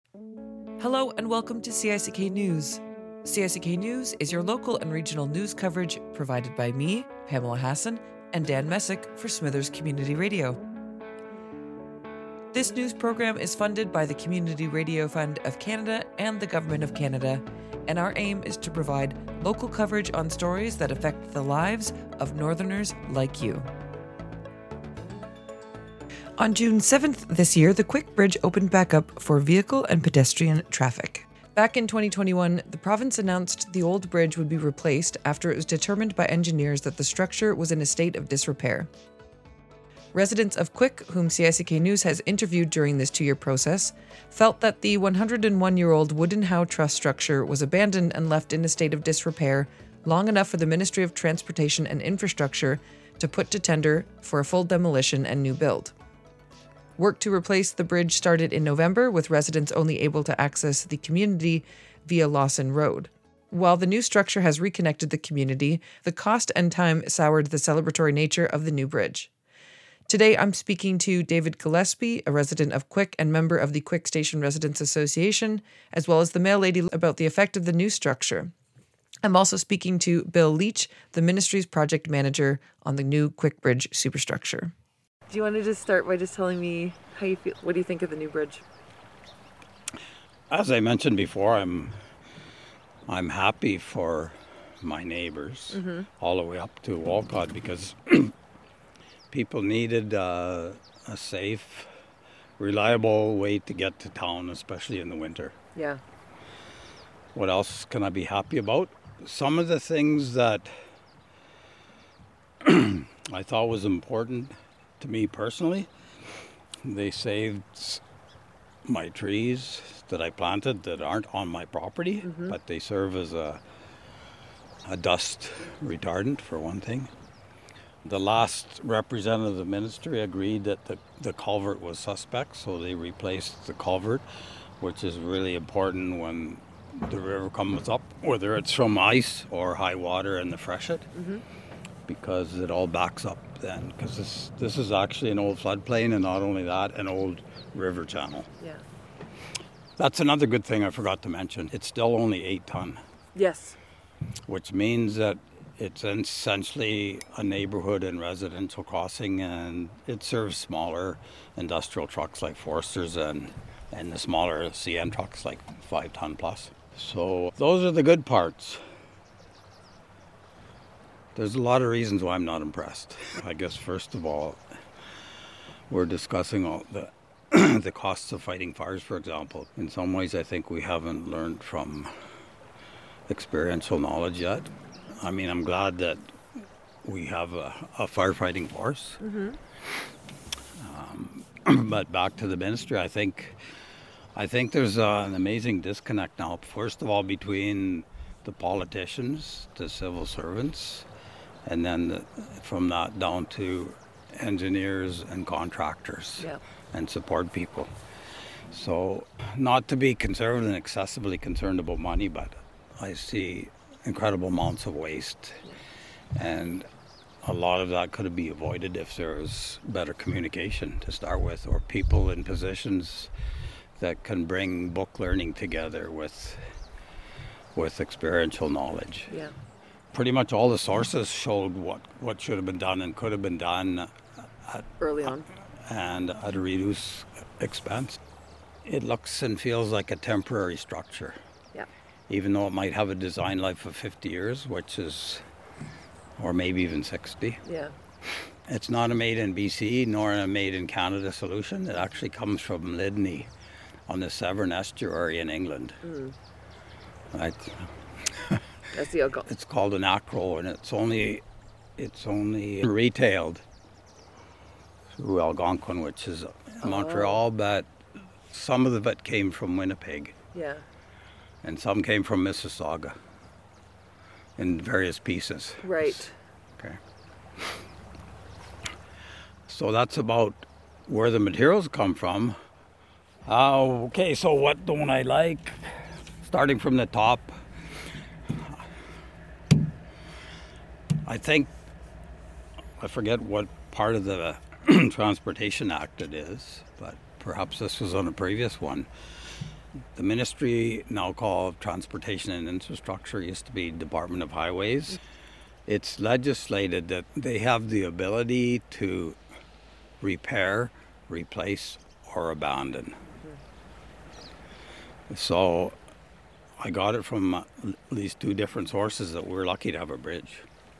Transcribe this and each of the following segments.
Hello and welcome to CICK News. CICK News is your local and regional news coverage provided by me, Pamela Hassan, and Dan Messick for Smithers Community Radio. This news program is funded by the Community Radio Fund of Canada and the Government of Canada, and our aim is to provide local coverage on stories that affect the lives of Northerners like you. On June 7th this year, the Quick Bridge opened back up for vehicle and pedestrian traffic. Back in 2021, the province announced the old bridge would be replaced after it was determined by engineers that the structure was in a state of disrepair. Residents of Quick, whom CICK News has interviewed during this 2-year process, felt that the 101-year-old wooden Howe Truss structure was abandoned and left in a state of disrepair long enough for the Ministry of Transportation and Infrastructure to put to tender for a full demolition and new build. Work to replace the bridge started in November, with residents only able to access the community via Lawson Road. While the new structure has reconnected the community, the cost and time soured the celebratory nature of the new bridge. Today, I'm speaking to David Gillespie, a resident of Quick and member of the Quick Station Residents Association, as well as the mail lady, about the effect of the new structure. I'm also speaking to Bill Leach, the ministry's project manager on the new Quick Bridge superstructure. Do you want to just start by just telling me how you feel? What do you think of the new bridge? As I mentioned before, I'm happy for my neighbors all the way up to Walcott, because people needed a safe, reliable way to get to town, especially in the winter. Yeah. What else can I be happy about? Some of the things that I thought was important to me personally, they saved my trees that I planted that aren't on my property, but they serve as a dust retardant, for one thing. The last representative of the ministry agreed that the culvert was suspect, so they replaced the culvert, which is really important when the river comes up, whether it's from ice or high water in the freshet, because it all backs up then, because this is actually an old floodplain, and not only that, an old river channel. Yeah. That's another good thing I forgot to mention. It's still only 8 ton. Yes. Which means that it's essentially a neighborhood and residential crossing, and it serves smaller industrial trucks like Forsters and the smaller CN trucks like 5 ton plus. So those are the good parts. There's a lot of reasons why I'm not impressed. I guess first of all, we're discussing all the costs of fighting fires, for example. In some ways, I think we haven't learned from experiential knowledge yet. I mean, I'm glad that we have a firefighting force. But back to the ministry, I think there's an amazing disconnect now. First of all, between the politicians, the civil servants, and then from that down to engineers and contractors and support people. So, not to be conservative and excessively concerned about money, but I see incredible amounts of waste, and a lot of that could be avoided if there was better communication to start with, or people in positions that can bring book learning together with experiential knowledge. Yeah. Pretty much all the sources showed what should have been done and could have been done Early on. And at a reduced expense. It looks and feels like a temporary structure. Yeah. Even though it might have a design life of 50 years, or maybe even 60. Yeah. It's not a made in BC nor a made in Canada solution. It actually comes from Lydney on the Severn Estuary in England. Right. That's the alcohol. It's called an acro, and it's only retailed through Algonquin, which is Montreal, but some of it came from Winnipeg. Yeah. And some came from Mississauga in various pieces. Right. Okay. So that's about where the materials come from. Okay, so what don't I like? Starting from the top, I forget what part of the Transportation Act it is, but perhaps this was on a previous one. The ministry, now called Transportation and Infrastructure, used to be Department of Highways. It's legislated that they have the ability to repair, replace, or abandon. So I got it from at least two different sources that we're lucky to have a bridge.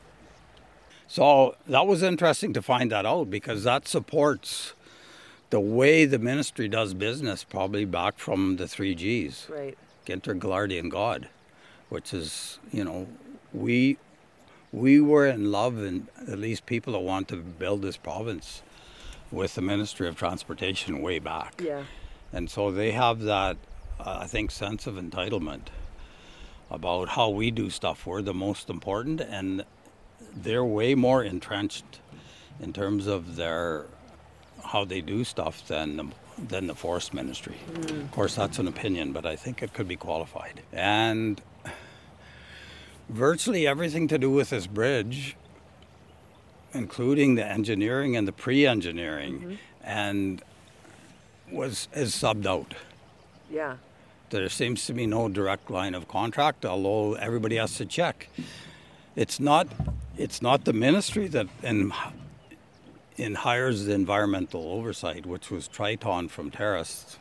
So that was interesting to find that out, because that supports the way the ministry does business, probably back from the 3Gs. Right. Ginter, Ghilardi, and God, which is, we were in love, and at least people that want to build this province, with the Ministry of Transportation way back. Yeah. And so they have that, I think, sense of entitlement about how we do stuff. We're the most important, and they're way more entrenched in terms of how they do stuff than the Forest Ministry. Of course, that's an opinion, but I think it could be qualified. And virtually everything to do with this bridge, including the engineering and the pre-engineering, and is subbed out. Yeah. There seems to be no direct line of contract, although everybody has to check. It's not the ministry that hires the environmental oversight, which was Triton from Terrace,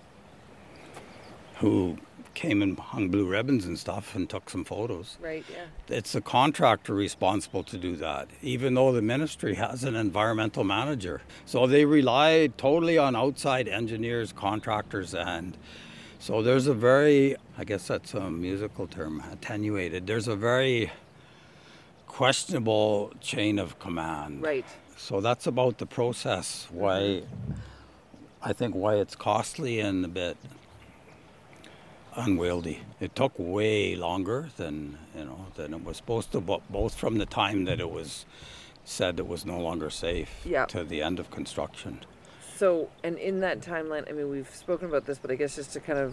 who came and hung blue ribbons and stuff and took some photos. Right, yeah. It's the contractor responsible to do that, even though the ministry has an environmental manager. So they rely totally on outside engineers, contractors, and so there's a very, I guess that's a musical term, attenuated. There's a very questionable chain of command. Right. So that's about the process, why it's costly and a bit unwieldy. It took way longer than it was supposed to, but both from the time that it was said it was no longer safe to the end of construction. So, and in that timeline, I mean, we've spoken about this, but I guess just to kind of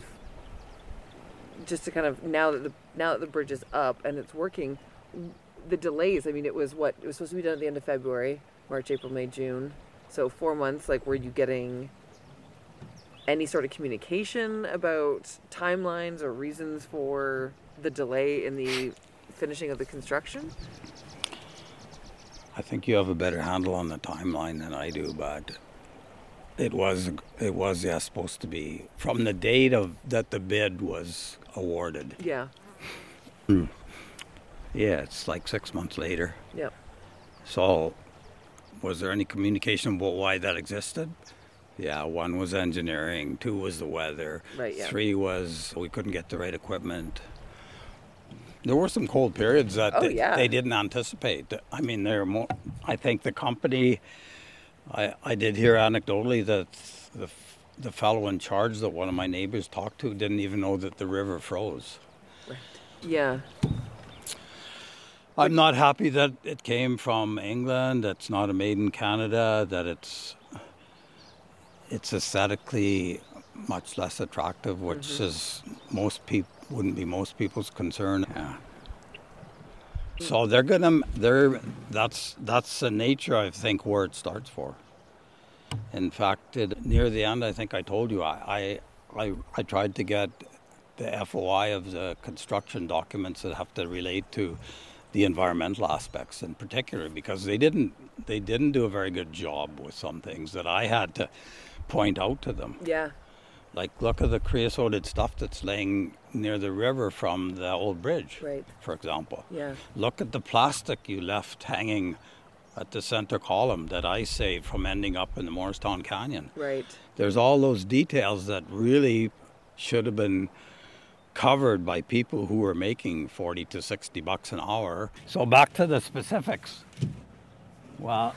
now that the bridge is up and it's working, the delays. I mean, it was supposed to be done at the end of February, March, April, May, June. So 4 months. Like, were you getting any sort of communication about timelines or reasons for the delay in the finishing of the construction? I think you have a better handle on the timeline than I do, but it was supposed to be from the date that the bid was awarded. Yeah. Yeah, it's like 6 months later. Yep. So, was there any communication about why that existed? Yeah, 1 was engineering, 2 was the weather, right, yeah. 3 was we couldn't get the right equipment. There were some cold periods that they didn't anticipate. I mean, I think the company, I did hear anecdotally that the fellow in charge that one of my neighbors talked to didn't even know that the river froze. Right. Yeah. I'm not happy that it came from England. It's not made in Canada. That it's aesthetically much less attractive, which is wouldn't be most people's concern. Yeah. So that's the nature, I think, where it starts for. In fact, near the end, I think I told you, I tried to get the FOI of the construction documents that have to relate to the environmental aspects in particular, because they didn't do a very good job with some things that I had to point out to them. Yeah. Like, look at the creosoted stuff that's laying near the river from the old bridge, right, for example. Yeah. Look at the plastic you left hanging at the center column that I saved from ending up in the Morristown Canyon. Right. There's all those details that really should have been covered by people who were making $40 to $60 an hour. So back to the specifics. Well,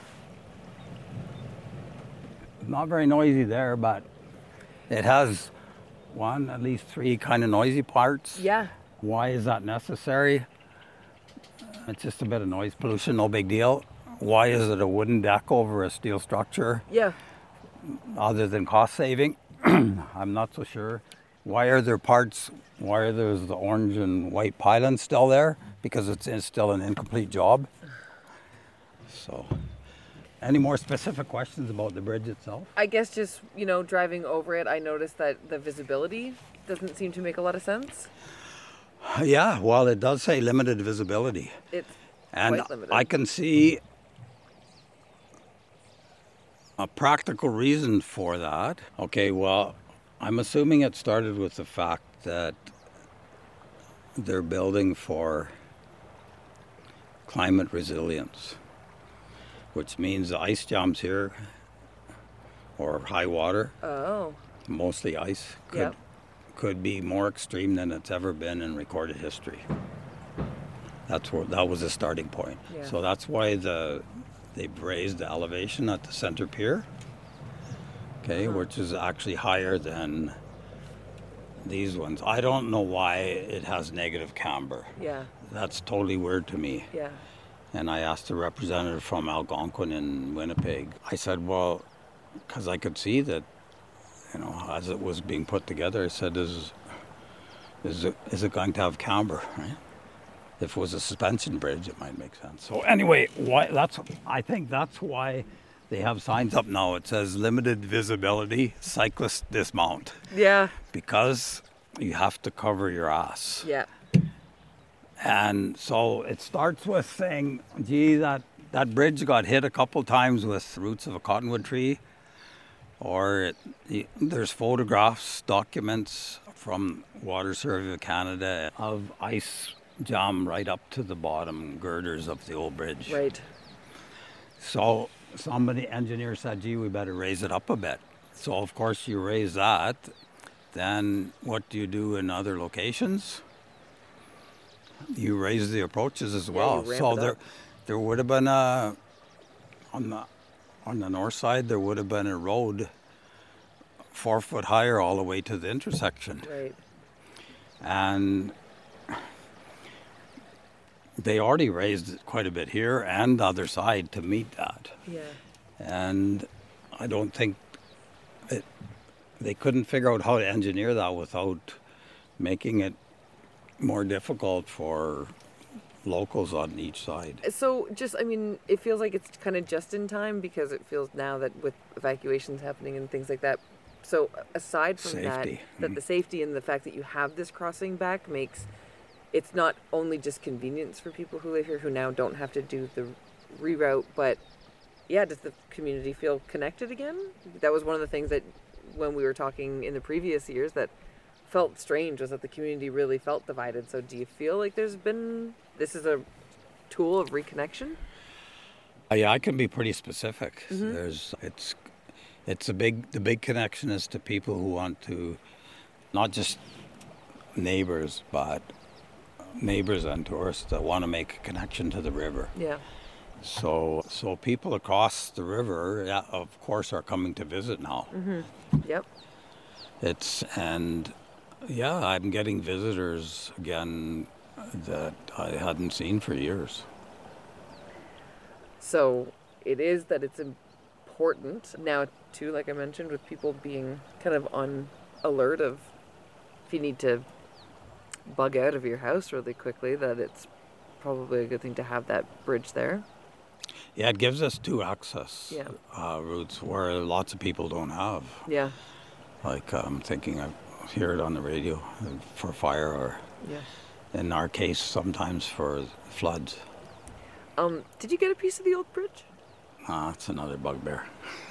not very noisy there, but it has at least 3 kind of noisy parts. Yeah. Why is that necessary? It's just a bit of noise pollution, no big deal. Why is it a wooden deck over a steel structure? Yeah. Other than cost saving, I'm not so sure. Why are there the orange and white pylons still there? Because it's still an incomplete job. So, any more specific questions about the bridge itself? I guess just, driving over it, I noticed that the visibility doesn't seem to make a lot of sense. Yeah, well, it does say limited visibility. It's And quite limited. I can see a practical reason for that. Okay, well, I'm assuming it started with the fact that they're building for climate resilience, which means the ice jams here or high water, Oh, mostly ice, Yep. could be more extreme than it's ever been in recorded history. That was the starting point. Yeah. So that's why they've raised the elevation at the center pier, okay, which is actually higher than these ones. I don't know why it has negative camber. yeah, That's totally weird to me. yeah. And I asked a representative from Algonquin in Winnipeg. I said, well, because I could see that, as it was being put together, I said, is it going to have camber, right? If it was a suspension bridge, it might make sense. So anyway, I think that's why they have signs up now. It says limited visibility, cyclist dismount, Yeah, because you have to cover your ass. yeah. And so it starts with saying, gee, that bridge got hit a couple times with roots of a cottonwood tree. Or there's photographs, documents from Water Survey of Canada of ice jam right up to the bottom girders of the old bridge. Right. So engineer said, gee, we better raise it up a bit. So of course you raise that. Then what do you do in other locations? You raise the approaches as well. you ramp So it up. there would have been on the north side, there would have been a road 4 foot higher all the way to the intersection. Right. And they already raised it quite a bit here and the other side to meet that. Yeah. And I don't think they couldn't figure out how to engineer that without making it more difficult for locals on each side. So it feels like it's kind of just in time because it feels now that with evacuations happening and things like that. So aside from Safety. that the safety and the fact that you have this crossing back makes it's not only just convenience for people who live here who now don't have to do the reroute, but yeah, does the community feel connected again? That was one of the things that when we were talking in the previous years that felt strange was that the community really felt divided. So do you feel like this is a tool of reconnection? Yeah, I can be pretty specific. The big connection is to people who want to, not just neighbors, but neighbors and tourists that want to make a connection to the river. Yeah. So people across the river, yeah, of course, are coming to visit now. Yep. I'm getting visitors again that I hadn't seen for years. So it is that it's important now too, like I mentioned, with people being kind of on alert of if you need to bug out of your house really quickly, that it's probably a good thing to have that bridge there. Yeah, it gives us two access Yeah. routes where lots of people don't have. Yeah. Like I'm thinking I hear it on the radio for fire or Yeah. in our case sometimes for floods. Did you get a piece of the old bridge? It's another bugbear.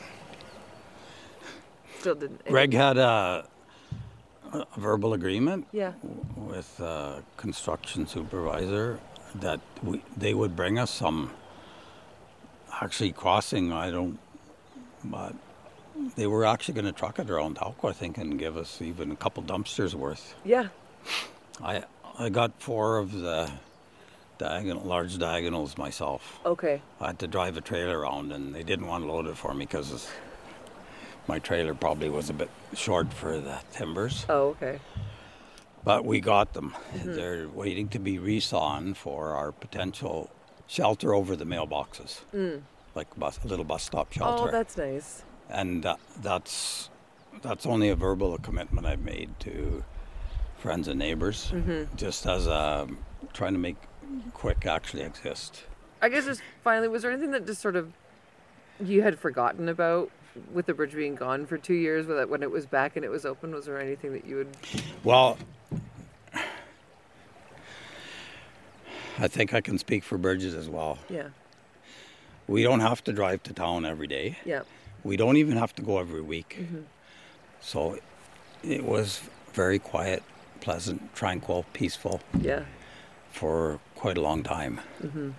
Still didn't. Greg had a verbal agreement Yeah. with a construction supervisor that they would bring us some actually crossing. But they were actually going to truck it around Talco, I think, and give us even a couple dumpsters worth. Yeah. I got 4 of the large diagonals myself. Okay. I had to drive a trailer around, and they didn't want to load it for me because my trailer probably was a bit short for the timbers. Oh, okay. But we got them. They're waiting to be resawn for our potential shelter over the mailboxes, like a little bus stop shelter. Oh, that's nice. And that's only a verbal commitment I've made to friends and neighbors, just as trying to make quick actually exist. I guess just finally, was there anything that just sort of you had forgotten about with the bridge being gone for 2 years, when it was back and it was open, was there anything that you would... Well, I think I can speak for bridges as well. Yeah. We don't have to drive to town every day. Yeah. We don't even have to go every week. Mm-hmm. So it was very quiet, pleasant, tranquil, peaceful Yeah. for quite a long time. Mm-hmm.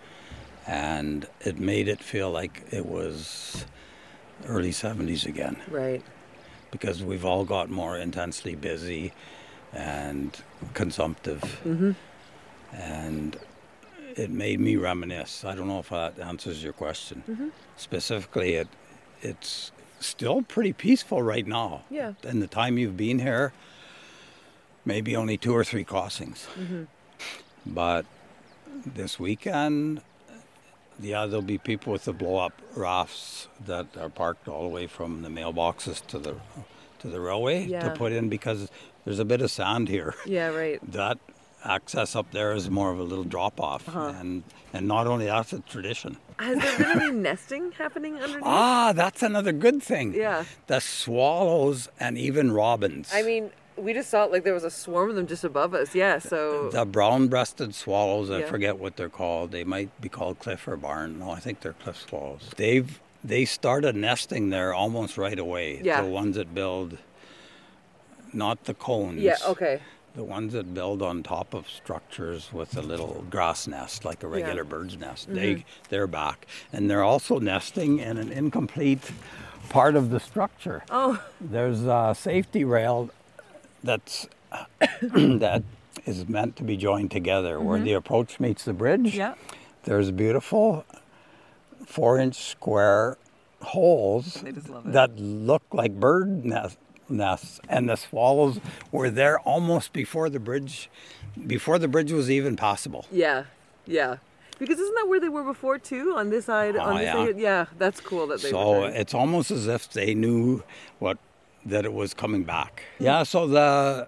And it made it feel like it was early 70s again. Right. Because we've all got more intensely busy and consumptive. Mm-hmm. And it made me reminisce. I don't know if that answers your question. Mm-hmm. Specifically, it's still pretty peaceful right now. Yeah. In the time you've been here, maybe only 2 or 3 crossings. Mm-hmm. But this weekend, yeah, there'll be people with the blow-up rafts that are parked all the way from the mailboxes to the railway Yeah. to put in, because there's a bit of sand here. Yeah, right. That access up there is more of a little drop-off. Uh-huh. And not only that's a tradition. Has there been any nesting happening underneath? Ah, that's another good thing. Yeah. The swallows and even robins. I mean, we just saw it like there was a swarm of them just above us. Yeah, so... The brown-breasted swallows, I Yeah. forget what they're called. They might be called cliff or barn. No, I think they're cliff swallows. They started nesting there almost right away. Yeah. The ones that build, not the cones. Yeah, okay. The ones that build on top of structures with a little grass nest, like a regular bird's nest. Mm-hmm. They're back. And they're also nesting in an incomplete part of the structure. Oh. There's a safety rail that's that is meant to be joined together, where the approach meets the bridge. Yeah. There's beautiful 4-inch square holes I just love it. that look like bird nests, and the swallows were there almost before the bridge was even passable. Yeah, yeah. Because isn't that where they were before too? On this side, on this yeah. side? Yeah, that's cool that they So returned. it's almost as if they knew that it was coming back. Yeah, so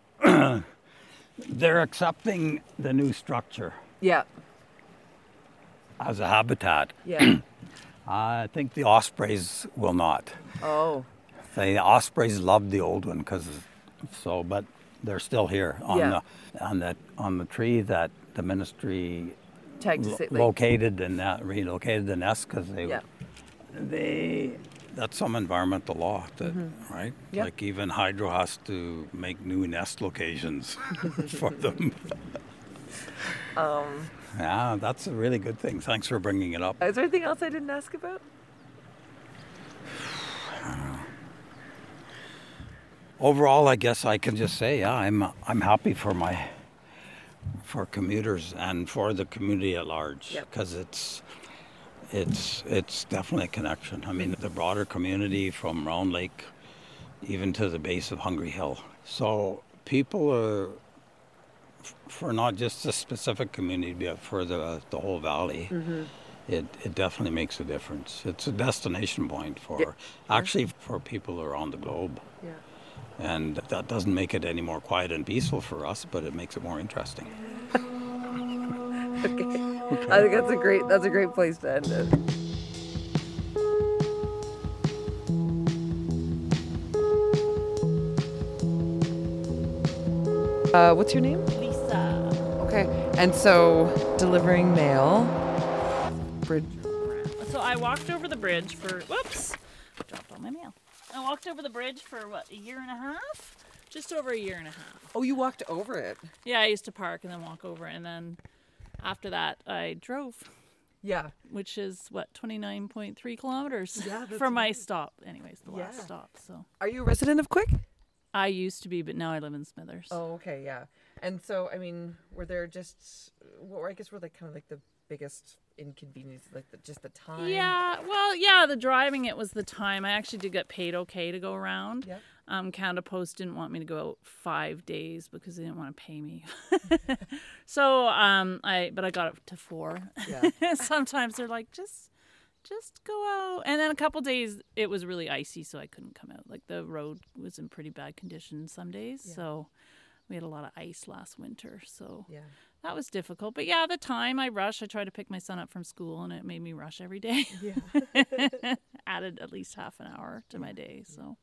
they're accepting the new structure Yeah, as a habitat. yeah. I think the ospreys will not. Oh, The ospreys loved the old one but they're still here Yeah. on the tree that the ministry tagged to say, like, located and relocated the nest, because yeah. that's some environmental law, right? Mm-hmm. Yep. Like even Hydro has to make new nest locations for them. Yeah, that's a really good thing. Thanks for bringing it up. Is there anything else I didn't ask about? Overall, I guess I can just say, yeah, I'm happy for commuters and for the community at large, Yep. because it's definitely a connection. I mean, the broader community from Round Lake even to the base of Hungry Hill. So people are, for not just a specific community, but for the whole valley, it definitely makes a difference. It's a destination point actually for people around the globe. Yeah. And that doesn't make it any more quiet and peaceful for us, but it makes it more interesting. Okay. I think that's a great place to end it. What's your name? Lisa. Okay. And so delivering mail. Bridge. So I walked over the bridge for, whoops, dropped all my mail. I walked over the bridge for a year and a half? Just over a year and a half. Oh, you walked over it. Yeah, I used to park and then walk over, and then after that I drove, Yeah. which is 29.3 kilometers Yeah, that's from my stop. Anyways, the last Yeah. stop. So Are you a resident of Quick? I used to be, but now I live in Smithers. Oh, okay, yeah. And so, I mean, were there just, or I guess were like kind of like the biggest inconvenience, like just the time? Yeah, well, yeah, the driving, it was the time. I actually did get paid okay to go around. Yeah. Canada Post didn't want me to go out 5 days because they didn't want to pay me. So, but I got it to 4. Yeah. Sometimes they're like, just go out. And then a couple days it was really icy, so I couldn't come out. Like the road was in pretty bad condition some days. Yeah. So we had a lot of ice last winter. So Yeah. that was difficult. But yeah, the time I rushed, I tried to pick my son up from school, and it made me rush every day. Yeah. Added at least half an hour to my day. So,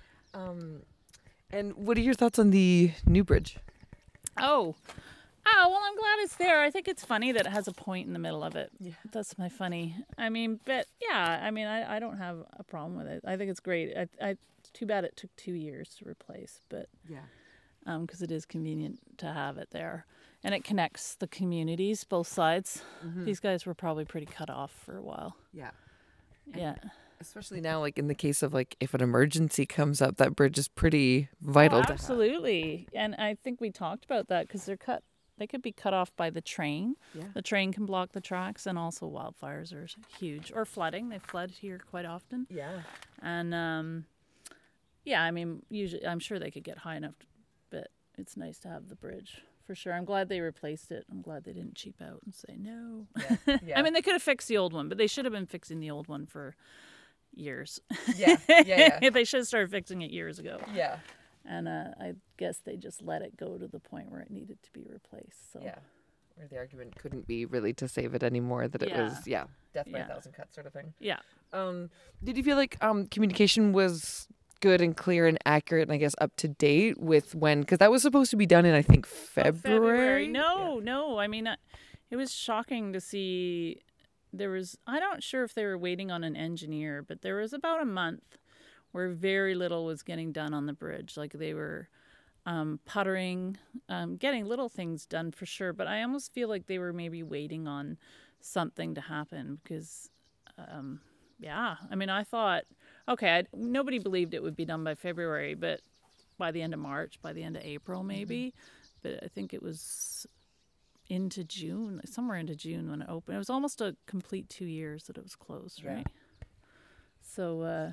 And what are your thoughts on the new bridge? oh, well, I'm glad it's there. I think it's funny that it has a point in the middle of it. Yeah. That's my funny. I mean, but yeah, I mean, I don't have a problem with it. I think it's great. It's too bad it took 2 years to replace, but Yeah. because it is convenient to have it there. And it connects the communities, both sides. These guys were probably pretty cut off for a while. Yeah. Yeah. Especially now, like in the case of like if an emergency comes up, that bridge is pretty vital Oh, to have. absolutely. And I think we talked about that because they could be cut off by the train. Yeah. The train can block the tracks, and also wildfires are huge. Or flooding. They flood here quite often. Yeah. And yeah, I mean, usually I'm sure they could get high enough, but it's nice to have the bridge for sure. I'm glad they replaced it. I'm glad they didn't cheap out and say no. Yeah. I mean, they could have fixed the old one, but they should have been fixing the old one for years. Yeah. Yeah. They should have started fixing it years ago. Yeah. And I guess they just let it go to the point where it needed to be replaced. So Yeah. Where the argument couldn't be really to save it anymore, that it was, death by a thousand cuts sort of thing. yeah. Did you feel like communication was good and clear and accurate and I guess up to date with when, because that was supposed to be done in, I think, February? No. I mean, it was shocking to see. I'm not sure if they were waiting on an engineer, but there was about a month where very little was getting done on the bridge. Like they were puttering, getting little things done for sure. But I almost feel like they were maybe waiting on something to happen because, I mean, I thought, okay, nobody believed it would be done by February, but by the end of March, by the end of April maybe. But I think it was into June, somewhere into June when it opened. It was almost a complete 2 years that it was closed, right? So,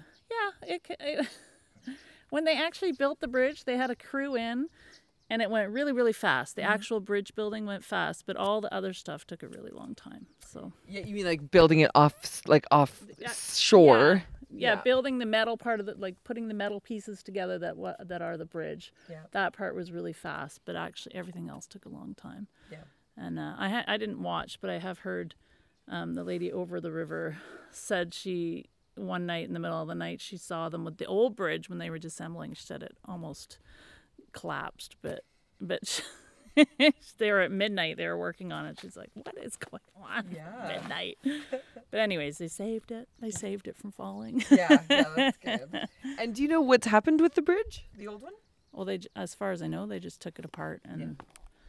when they actually built the bridge, they had a crew in, and it went really, really fast. The actual bridge building went fast, but all the other stuff took a really long time. So Yeah, you mean like building it off shore? Yeah, building the metal part of it, like putting the metal pieces together that are the bridge. Yeah. That part was really fast, but actually everything else took a long time. Yeah. And I didn't watch, but I have heard the lady over the river said one night in the middle of the night she saw them with the old bridge when they were disassembling. She said it almost collapsed, but they were at midnight. They were working on it. She's like, "What is going on?" Yeah. Midnight. But anyways, they saved it. They saved it from falling. Yeah, that's good. And do you know what's happened with the bridge, the old one? Well, as far as I know, they just took it apart and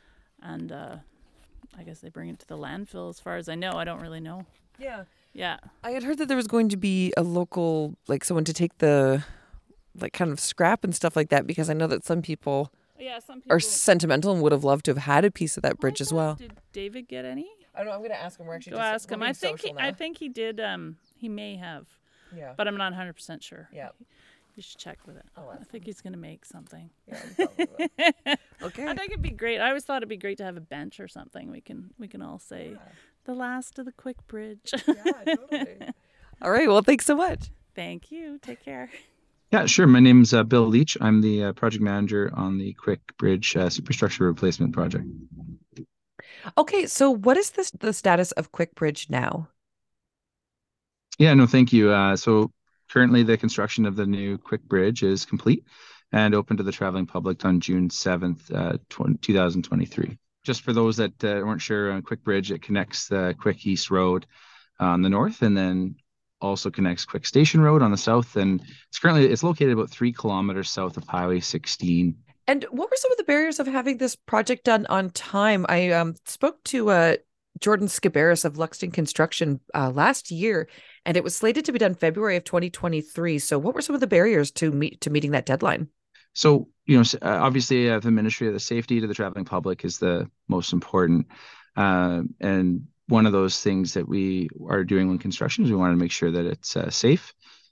I guess they bring it to the landfill. As far as I know, I don't really know. Yeah. Yeah. I had heard that there was going to be a local, like someone to take the, like kind of scrap and stuff like that, because I know that some people Some people are sentimental and would have loved to have had a piece of that bridge as well. Did David get any? I don't know. I'm going to ask him. We're actually Go ask him. I think he did. He may have, Yeah. but I'm not 100% sure. Yeah. You should check with it. I'll I ask think he's gonna make something. Yeah. Probably. Okay. I think it'd be great. I always thought it'd be great to have a bench or something. We can all say the last of the quick bridge. Yeah, totally. All right. Well, thanks so much. Thank you. Take care. Yeah, sure. My name's Bill Leach. I'm the project manager on the Quick Bridge Superstructure Replacement Project. Okay. So what is the status of Quick Bridge now? Yeah, no, thank you. So currently the construction of the new Quick Bridge is complete and open to the traveling public on June 7th, 2023. Just for those that weren't sure, on Quick Bridge, it connects the Quick East Road on the north and then also connects Quick Station Road on the south. And it's located about 3 kilometers south of Highway 16. And what were some of the barriers of having this project done on time? I spoke to Jordan Skibaris of Luxton Construction last year, and it was slated to be done February of 2023. So what were some of the barriers to meeting that deadline? So, obviously the Ministry of the Safety to the traveling public is the most important. And one of those things that we are doing when construction is we want to make sure that it's safe.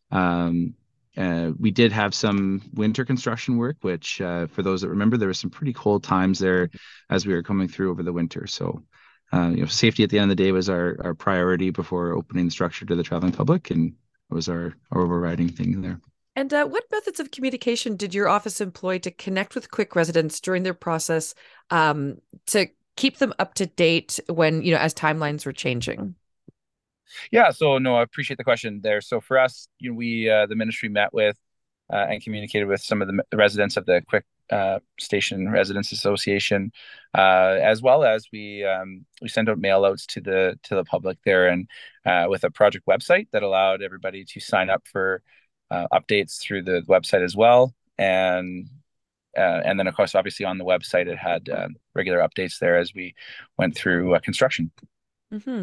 We did have some winter construction work, which for those that remember, there were some pretty cold times there as we were coming through over the winter. So, safety at the end of the day was our priority before opening the structure to the traveling public, and it was our overriding thing there. And what methods of communication did your office employ to connect with Quick residents during their process to keep them up to date when, as timelines were changing? Yeah, so no, I appreciate the question there. So for us, we the ministry met with and communicated with some of the residents of the Quick Station Residents Association, as well as we sent out mail outs to the public there, and with a project website that allowed everybody to sign up for updates through the website as well, and then of course, obviously on the website it had regular updates there as we went through construction. Mm-hmm.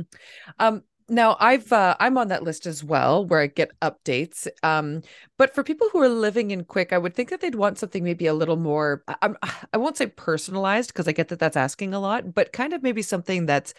Now I'm on that list as well, where I get updates. But for people who are living in Quick, I would think that they'd want something maybe a little more, I won't say personalized, because I get that that's asking a lot, but kind of maybe something that's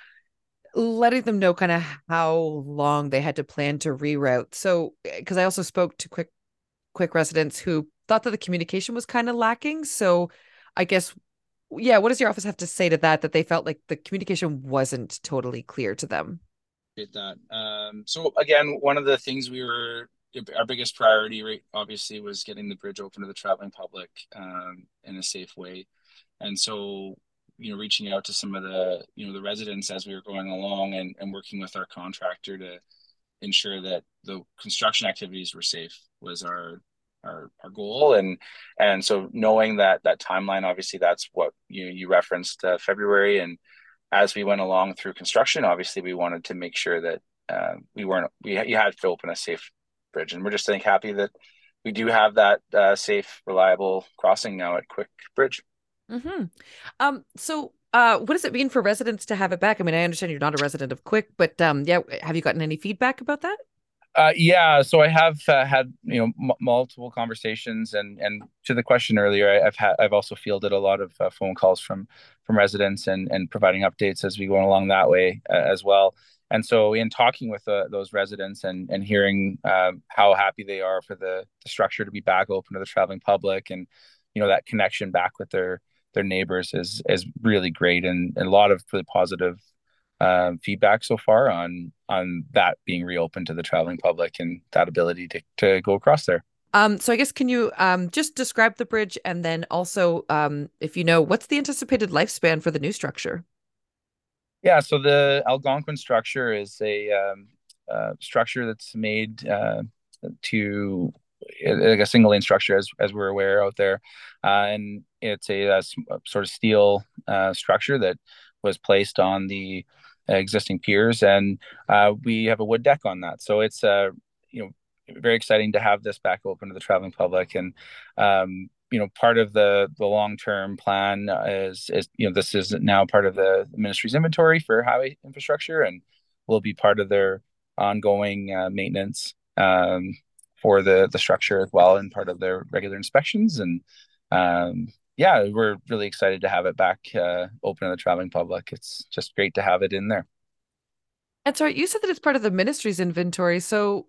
letting them know kind of how long they had to plan to reroute. So, because I also spoke to Quick residents who thought that the communication was kind of lacking. So I guess, yeah, what does your office have to say to that they felt like the communication wasn't totally clear to them? That. So again, one of the things our biggest priority, right, obviously, was getting the bridge open to the traveling public in a safe way. And so, reaching out to some of the residents as we were going along, and working with our contractor to ensure that the construction activities were safe was our goal. And so knowing that timeline, obviously that's what you referenced, February, and as we went along through construction, obviously we wanted to make sure that you had to open a safe bridge, and we're just happy that we do have that safe, reliable crossing now at Quick Bridge. Mm-hmm. So what does it mean for residents to have it back? I mean, I understand you're not a resident of Quick, but yeah, have you gotten any feedback about that? Yeah, so I have had multiple conversations, and to the question earlier, I've also fielded a lot of phone calls from residents and providing updates as we go along that way as well. And so in talking with those residents and hearing how happy they are for the structure to be back open to the traveling public, and that connection back with their neighbors is really great, and a lot of really positive feedback so far on that being reopened to the traveling public and that ability to go across there. So I guess, can you just describe the bridge, and then also, if what's the anticipated lifespan for the new structure? Yeah, so the Algonquin structure is a structure that's made to like a single lane structure, as we're aware out there, and it's a sort of steel structure that was placed on the existing piers, and we have a wood deck on that. So it's very exciting to have this back open to the traveling public, and part of the long-term plan is this is now part of the ministry's inventory for highway infrastructure, and will be part of their ongoing maintenance for the structure as well, and part of their regular inspections. And yeah, we're really excited to have it back open to the traveling public. It's just great to have it in there. And sorry, you said that it's part of the ministry's inventory. So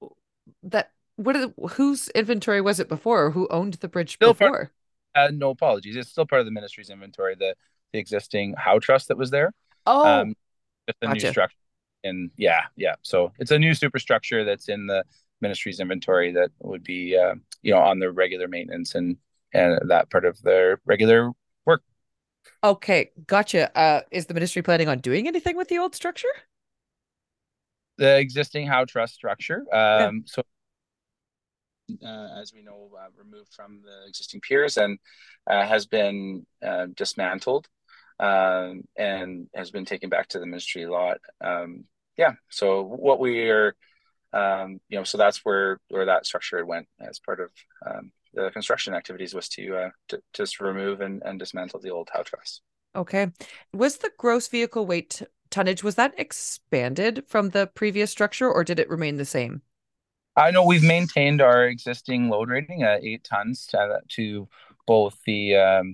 whose inventory was it before? Or who owned the bridge before? No, apologies. It's still part of the ministry's inventory. The existing Howe Trust that was there. Oh, just a gotcha. new structure. And yeah. So it's a new superstructure that's in the ministry's inventory that would be on the regular maintenance and that part of their regular work. Okay, gotcha. Is the ministry planning on doing anything with the old structure? The existing Howe Trust structure. Yeah. So as we know, removed from the existing piers, and has been dismantled and has been taken back to the ministry lot. Yeah. So what we are, so that's where that structure went as part of the construction activities, was to just remove and dismantle the old Howe Trust. Okay. Was the gross vehicle weight tonnage, was that expanded from the previous structure, or did it remain the same? I know we've maintained our existing load rating at 8 tons to both the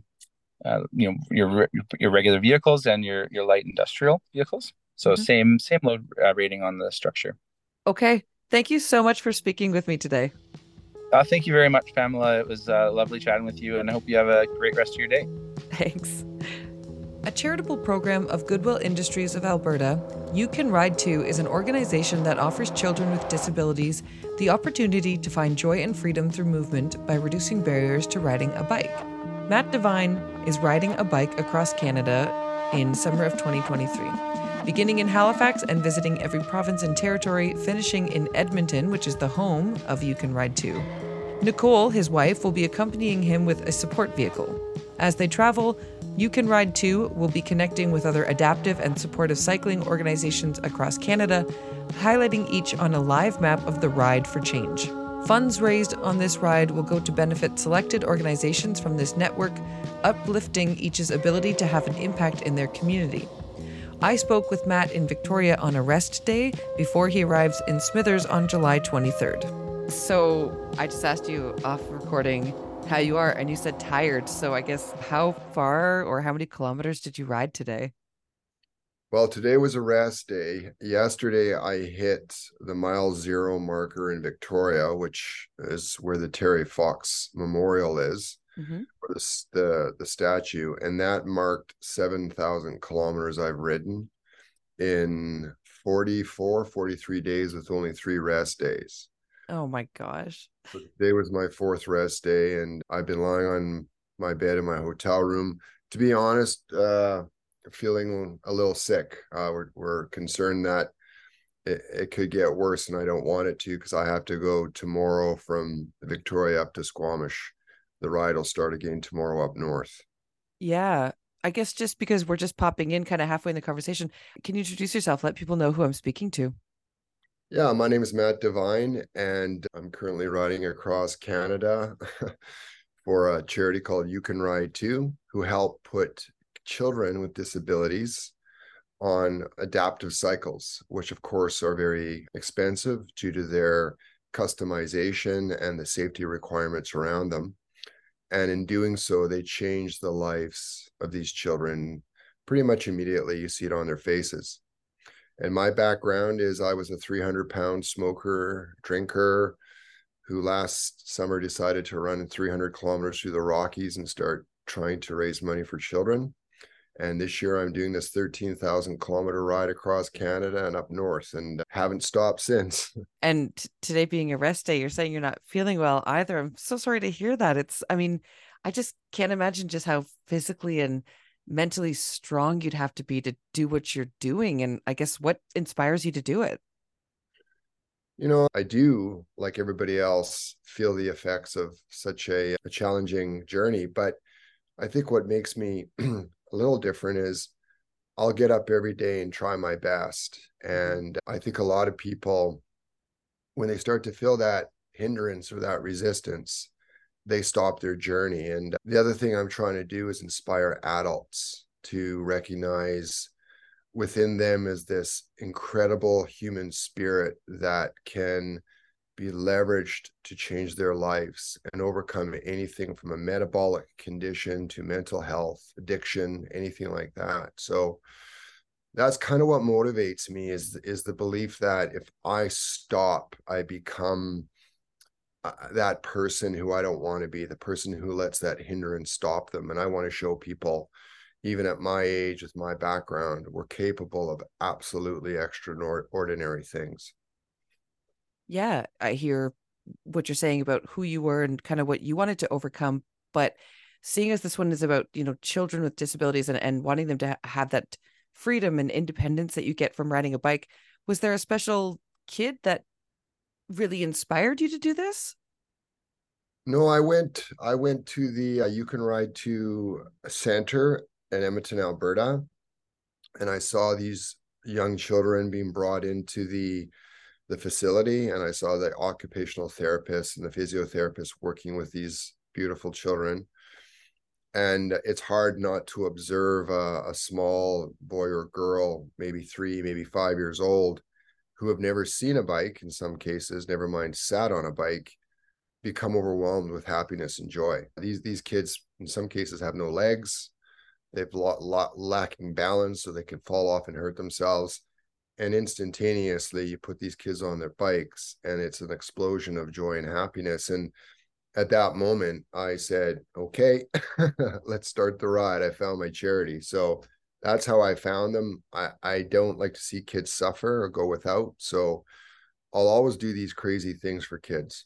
your regular vehicles and your light industrial vehicles. So same load rating on the structure. Okay. Thank you so much for speaking with me today. Thank you very much, Pamela. It was lovely chatting with you, and I hope you have a great rest of your day. Thanks. A charitable program of Goodwill Industries of Alberta, You Can Ride Too is an organization that offers children with disabilities the opportunity to find joy and freedom through movement by reducing barriers to riding a bike. Matt Devine is riding a bike across Canada in summer of 2023. Beginning in Halifax and visiting every province and territory, finishing in Edmonton, which is the home of You Can Ride Too. Nicole, his wife, will be accompanying him with a support vehicle. As they travel, You Can Ride Too will be connecting with other adaptive and supportive cycling organizations across Canada, highlighting each on a live map of the Ride for Change. Funds raised on this ride will go to benefit selected organizations from this network, uplifting each's ability to have an impact in their community. I spoke with Matt in Victoria on a rest day before he arrives in Smithers on July 23rd. So I just asked you off recording how you are, and you said tired. So I guess how far or how many kilometers did you ride today? Well, today was a rest day. Yesterday, I hit the mile zero marker in Victoria, which is where the Terry Fox Memorial is, or the statue, and that marked 7,000 kilometers I've ridden in 43 days with only 3 rest days. Oh my gosh. Today was my 4th rest day, and I've been lying on my bed in my hotel room. To be honest, feeling a little sick. We're concerned that it could get worse, and I don't want it to, because I have to go tomorrow from Victoria up to Squamish. The ride will start again tomorrow up north. Yeah. I guess just because we're just popping in kind of halfway in the conversation, can you introduce yourself? Let people know who I'm speaking to. Yeah, my name is Matt Devine, and I'm currently riding across Canada for a charity called You Can Ride Too, who help put children with disabilities on adaptive cycles, which of course are very expensive due to their customization and the safety requirements around them. And in doing so, they change the lives of these children pretty much immediately. You see it on their faces. And my background is I was a 300-pound smoker, drinker, who last summer decided to run 300 kilometers through the Rockies and start trying to raise money for children. And this year I'm doing this 13,000 kilometer ride across Canada and up north, and haven't stopped since. And today being a rest day, you're saying you're not feeling well either. I'm so sorry to hear that. I just can't imagine just how physically and mentally strong you'd have to be to do what you're doing. And I guess what inspires you to do it? You know, I do, like everybody else, feel the effects of such a challenging journey. But I think what makes me a little different is I'll get up every day and try my best. And I think a lot of people, when they start to feel that hindrance or that resistance, they stop their journey. And the other thing I'm trying to do is inspire adults to recognize within them is this incredible human spirit that can be leveraged to change their lives and overcome anything from a metabolic condition to mental health, addiction, anything like that. So that's kind of what motivates me is the belief that if I stop, I become that person who I don't want to be, the person who lets that hindrance stop them. And I want to show people, even at my age, with my background, we're capable of absolutely extraordinary things. Yeah, I hear what you're saying about who you were and kind of what you wanted to overcome. But seeing as this one is about, children with disabilities and wanting them to have that freedom and independence that you get from riding a bike, was there a special kid that really inspired you to do this? No, I went to the You Can Ride Too center in Edmonton, Alberta, and I saw these young children being brought into the facility, and I saw the occupational therapists and the physiotherapists working with these beautiful children. And it's hard not to observe a small boy or girl, maybe 3, maybe 5 years old, who have never seen a bike, in some cases, never mind sat on a bike, become overwhelmed with happiness and joy. These kids, in some cases, have no legs. They've lacking balance, so they can fall off and hurt themselves. And instantaneously, you put these kids on their bikes, and it's an explosion of joy and happiness. And at that moment, I said, okay, let's start the ride. I found my charity. So that's how I found them. I don't like to see kids suffer or go without. So I'll always do these crazy things for kids.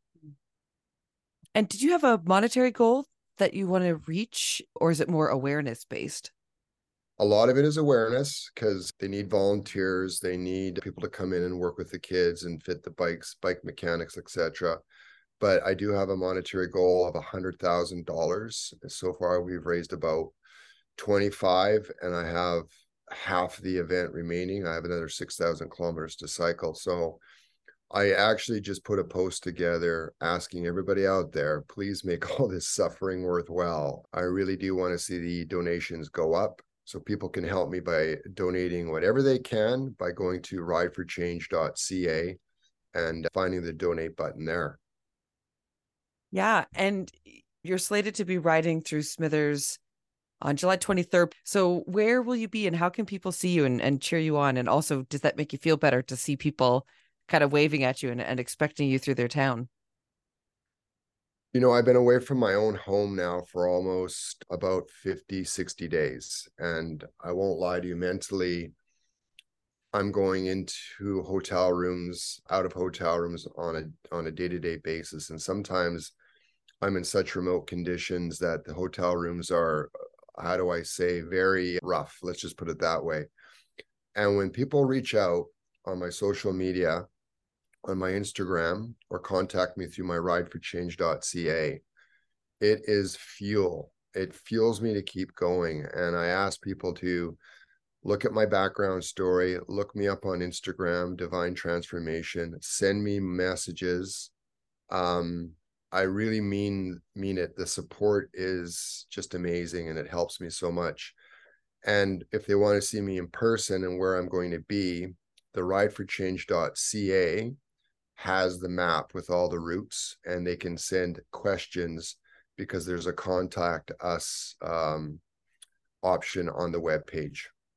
And did you have a monetary goal that you want to reach, or is it more awareness based? A lot of it is awareness because they need volunteers. They need people to come in and work with the kids and fit the bikes, bike mechanics, etc. But I do have a monetary goal of $100,000. So far, we've raised about 25, and I have half the event remaining. I have another 6,000 kilometers to cycle. So I actually just put a post together asking everybody out there, please make all this suffering worthwhile. I really do want to see the donations go up. So people can help me by donating whatever they can by going to rideforchange.ca and finding the donate button there. Yeah, and you're slated to be riding through Smithers on July 23rd. So where will you be and how can people see you and cheer you on? And also, does that make you feel better to see people kind of waving at you and expecting you through their town? You know, I've been away from my own home now for almost about 50, 60 days. And I won't lie to you, mentally, I'm going into hotel rooms, out of hotel rooms on a day-to-day basis. And sometimes I'm in such remote conditions that the hotel rooms are, how do I say, very rough. Let's just put it that way. And when people reach out on my social media, on my Instagram, or contact me through my rideforchange.ca, it is fuel. It fuels me to keep going. And I ask people to look at my background story, look me up on Instagram, Divine Transformation, send me messages. I really mean it. The support is just amazing and it helps me so much. And if they want to see me in person and where I'm going to be, the rideforchange.ca has the map with all the routes, and they can send questions because there's a contact us option on the webpage.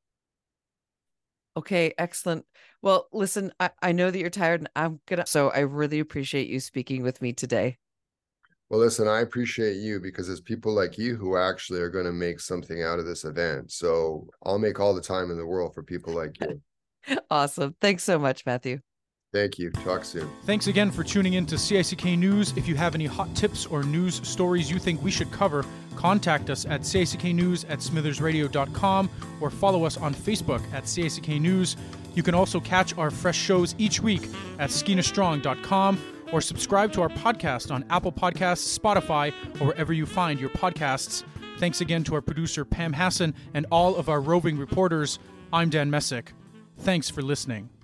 Okay, excellent. Well, listen, I know that you're tired and so I really appreciate you speaking with me today. Well, listen, I appreciate you because it's people like you who actually are going to make something out of this event. So I'll make all the time in the world for people like you. Awesome. Thanks so much, Matthew. Thank you. Talk soon. Thanks again for tuning in to CICK News. If you have any hot tips or news stories you think we should cover, contact us at cicknews@smithersradio.com or follow us on Facebook at CICK News. You can also catch our fresh shows each week at skinastrong.com or subscribe to our podcast on Apple Podcasts, Spotify, or wherever you find your podcasts. Thanks again to our producer Pam Hassan and all of our roving reporters. I'm Dan Messick. Thanks for listening.